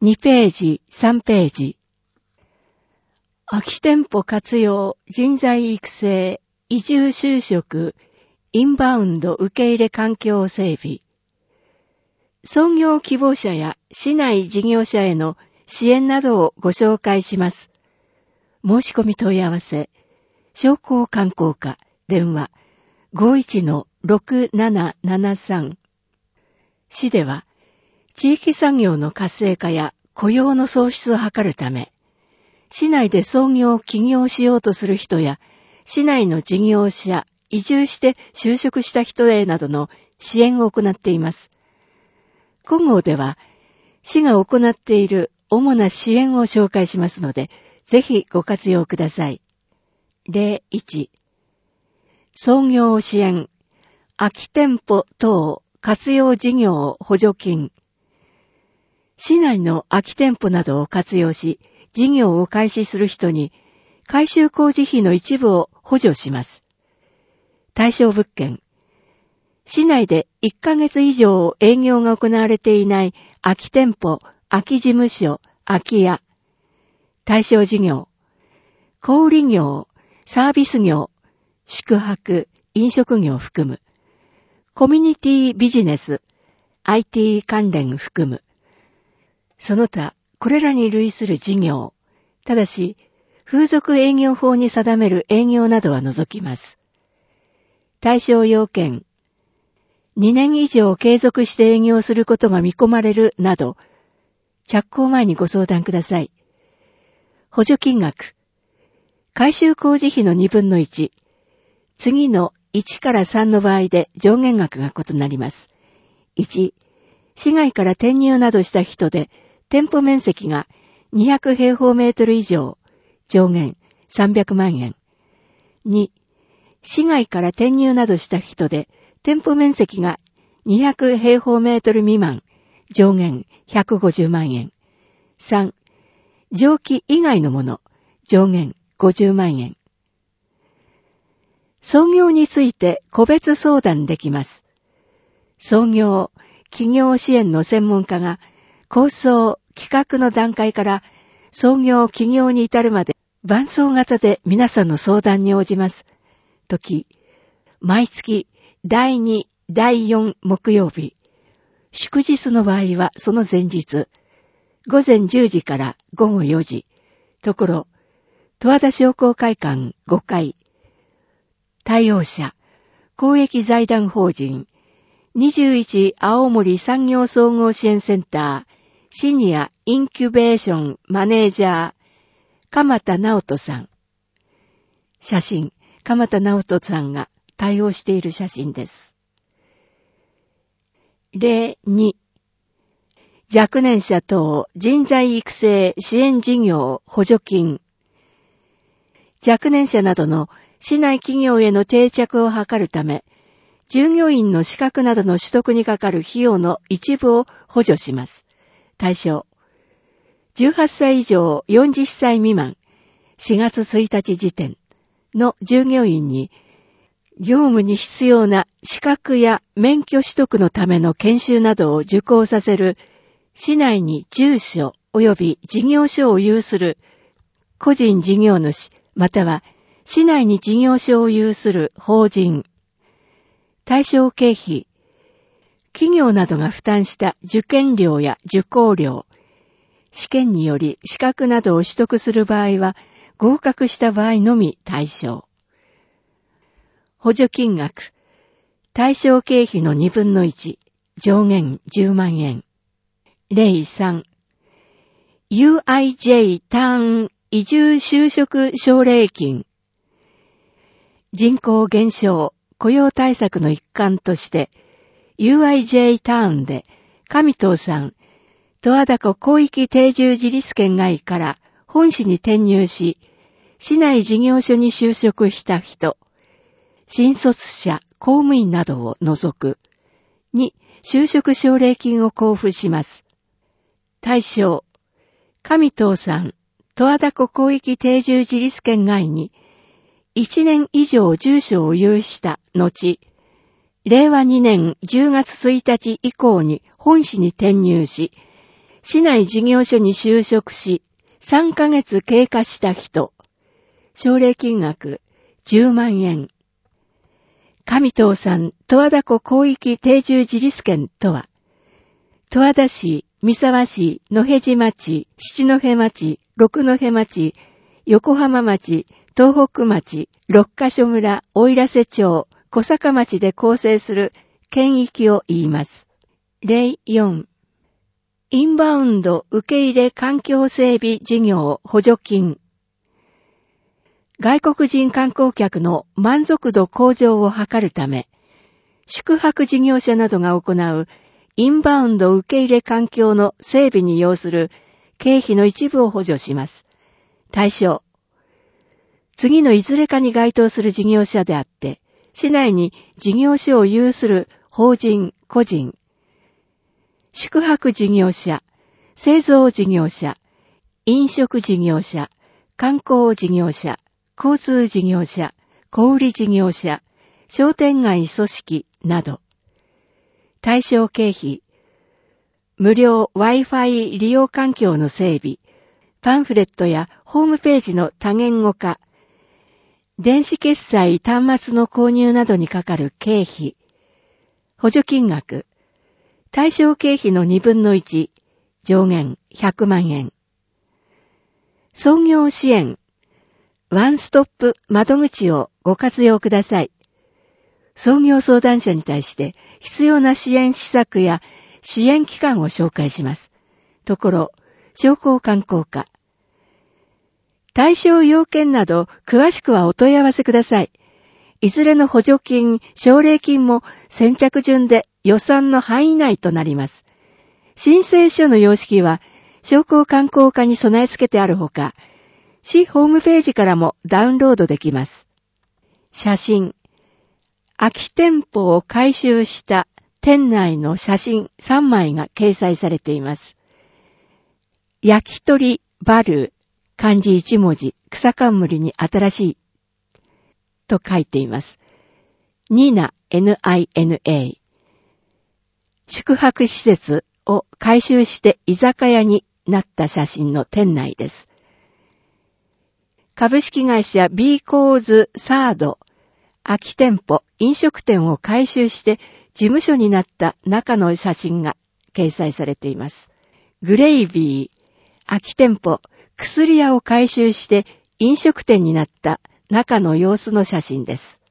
2ページ、3ページ。空き店舗活用、人材育成、移住就職、インバウンド受け入れ環境整備。創業希望者や市内事業者への支援などをご紹介します。申し込み問い合わせ、商工観光課、電話、51-6773。市では、地域産業の活性化や雇用の創出を図るため、市内で創業起業しようとする人や、市内の事業者、移住して就職した人へなどの支援を行っています。今号では、市が行っている主な支援を紹介しますので、ぜひご活用ください。01、創業支援、空き店舗等活用事業補助金。市内の空き店舗などを活用し、事業を開始する人に、改修工事費の一部を補助します。対象物件。市内で1ヶ月以上営業が行われていない空き店舗、空き事務所、空き家。対象事業。小売業、サービス業、宿泊、飲食業を含む。コミュニティビジネス、IT 関連含む。その他、これらに類する事業。ただし、風俗営業法に定める営業などは除きます。対象要件。2年以上継続して営業することが見込まれるなど、着工前にご相談ください。補助金額。改修工事費の2分の1。次の1から3の場合で上限額が異なります。1、市外から転入などした人で、店舗面積が200平方メートル以上、上限300万円。2、市外から転入などした人で、店舗面積が200平方メートル未満、上限150万円。3、上記以外のもの、上限50万円。創業について個別相談できます。創業、起業支援の専門家が、構想、企画の段階から創業、起業に至るまで伴走型で皆さんの相談に応じます。時、毎月第2、第4木曜日。祝日の場合はその前日。午前10時から午後4時。ところ、十和田商工会館5階。対応者、公益財団法人、21青森産業総合支援センター、シニアインキュベーションマネージャー、鎌田直人さん。写真、鎌田直人さんが対応している写真です。例2、若年者等人材育成支援事業補助金。若年者などの市内企業への定着を図るため、従業員の資格などの取得にかかる費用の一部を補助します。対象。18歳以上40歳未満、4月1日時点の従業員に、業務に必要な資格や免許取得のための研修などを受講させる、市内に住所及び事業所を有する個人事業主、または市内に事業所を有する法人。対象経費。企業などが負担した受験料や受講料。試験により資格などを取得する場合は、合格した場合のみ対象。補助金額。対象経費の2分の1。上限10万円。例3。UIJ ターン移住就職奨励金。人口減少、雇用対策の一環として、UIJ ターンで、上藤さん、十和田湖広域定住自立圏外から本市に転入し、市内事業所に就職した人、新卒者、公務員などを除く、に就職奨励金を交付します。対象、上藤さん、十和田湖広域定住自立圏外に、1年以上住所を有した後、令和2年10月1日以降に本市に転入し、 市内事業所に就職し、3ヶ月経過した人。奨励金額10万円。上藤さん、十和田湖広域定住自立権とは、十和田市、三沢市、野辺地町、七戸町、六戸町、横浜町、東北町、六ヶ所村、奥入瀬町、小坂町で構成する県域を言います。例4。インバウンド受け入れ環境整備事業補助金。外国人観光客の満足度向上を図るため、宿泊事業者などが行うインバウンド受け入れ環境の整備に要する経費の一部を補助します。対象。次のいずれかに該当する事業者であって、市内に事業所を有する法人、個人、宿泊事業者、製造事業者、飲食事業者、観光事業者、交通事業者、小売事業者、商店街組織など。対象経費、無料 Wi-Fi 利用環境の整備、パンフレットやホームページの多言語化、電子決済端末の購入などにかかる経費、補助金額、対象経費の2分の1、上限100万円。創業支援、ワンストップ窓口をご活用ください。創業相談者に対して必要な支援施策や支援機関を紹介します。ところ、商工観光課。対象要件など詳しくはお問い合わせください。いずれの補助金、奨励金も先着順で予算の範囲内となります。申請書の様式は商工観光課に備え付けてあるほか、市ホームページからもダウンロードできます。写真。空き店舗を改修した店内の写真3枚が掲載されています。焼き鳥バルー、漢字1文字、草冠に新しいと書いています。ニナ、N-I-N-A。宿泊施設を改修して居酒屋になった写真の店内です。株式会社 B コーズサード。空き店舗、飲食店を改修して事務所になった中の写真が掲載されています。グレイビー、空き店舗、薬屋を改修して飲食店になった中の様子の写真です。